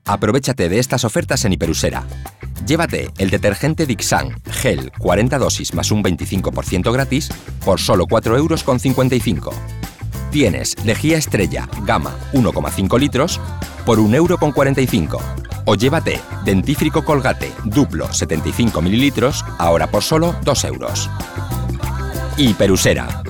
Aprovéchate de estas ofertas en Hiperusera. Llévate el detergente Dixan Gel 40 dosis más un 25% gratis por solo 4,55 €. Tienes lejía Estrella Gama 1,5 litros por 1,45 €. O llévate dentífrico Colgate Duplo 75 mililitros ahora por solo 2 €. Hiperusera.